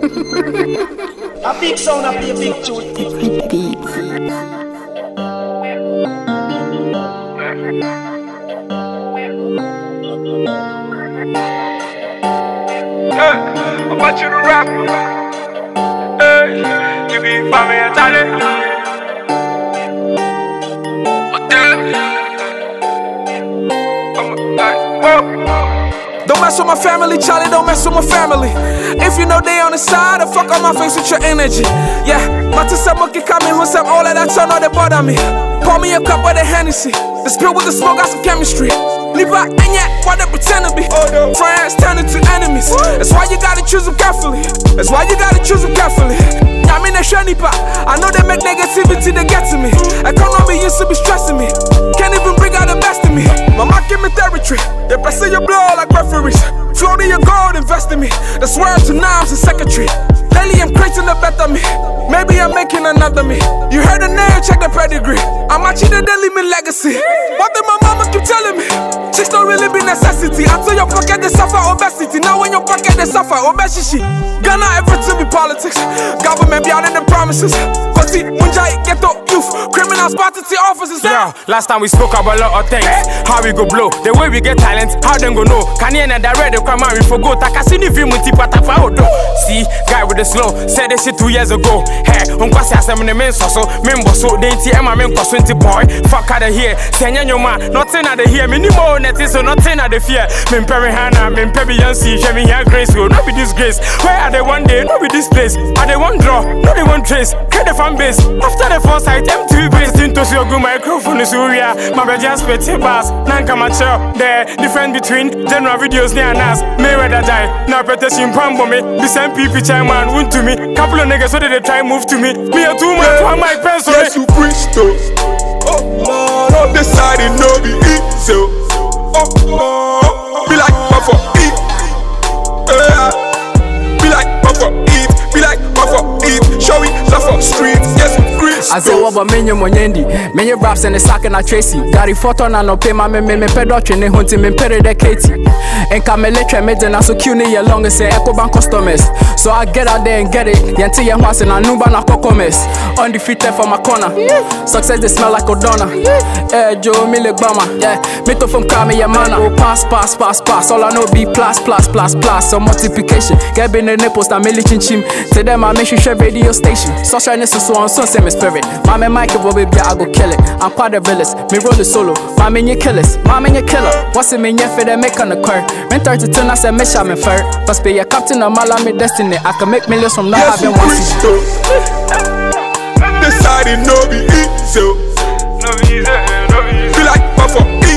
A big sound, a big tune. Different beats. I want you to rap. You be family and talent. Don't mess with my family, Charlie, don't mess with my family. If you know they on the side, I fuck on my face with your energy. Yeah, my sister monkey coming with some all of that turn on they bother me. Pour me a cup of the Hennessy. The spill with the smoke got some chemistry. Leave out and yet what they pretend to be. Friends turn into enemies. That's why you gotta choose them carefully. That's why you gotta choose them carefully. I mean, I know they make negativity to get to me. Economy used to be stressing me. Can't even bring out the best in me. Mama give me territory. They pressing your blood like referees. Floating your gold, invest in me. The swear to now I'm the secretary. Lately I'm creating a better me. Maybe I'm making another me. You heard the name, check the pedigree. I'm actually the daily me legacy. What did my mama keep telling me? Chicks don't really be necessity. Until your pocket they suffer obesity. Now when your pocket they suffer obesity. Ghana everything be politics. Government be out in the promises. Koti, Munjai, ghetto, youth, criminals, party officers. Yeah, last time we spoke about a lot of things. How we go blow, the way we get talent, how them go know. Can you and the red come out we forgot? I can see the film with Tipata Faudo. See, guy with the slow, said this shit 2 years ago. Hey, Unkwasi has them in the main so member so they TM men cause 20 boy. Fuck out of here, send your man, nothing out of here, minimum net so nothing out of fear. Min Perry Hannah, Min Perry Yancy, Jimmy here grace will not be disgrace. Where are they one day, not be this place? Are they one draw, not they one trace? Create the fan base. After the first sight, M2 based into your good microphone is Uria. My just petty bass, Nanka mature. The difference between general videos near Nas, Mayweather die. Now protection pambo me, the same people chairman went to me. Couple of niggas so they try move to me. Me a 2 months for my pencil. Yes, you preach those. Oh, this side it no be easy. Oh, be like Papa eat. Be like Papa eat. Be like Papa eat. Show me suffer streets. Yes, you preach. I say what about menye monyendi, menye raps and the sack and a Tracy. Gary photo na no pay my me pedotri ne hunti me pere de Katie. And kameletre me den so cute ne long say EcoBank customers. So I get out there and get it. Yanti ye once and I nuba na kokomes. Undefeated from my corner. Success they smell like Odonna. Joe me like Bama. Yeah, me to from Kami ya mana. Oh pass. All I know be plus. So multiplication. Get been the nipples that me lichin chim. To them I make sure radio station. Socialness is so say me spirit. Mama Mike will be I go kill it. I'm part of villas. Me roll the solo. Mama you killers. Mama you killer. What's it mean for them make on the curve? When 32 I said me shot me fair. First be a captain of my me destiny. I can make millions from not having one season. This side it no be easy. No easy. Be like Papa eat.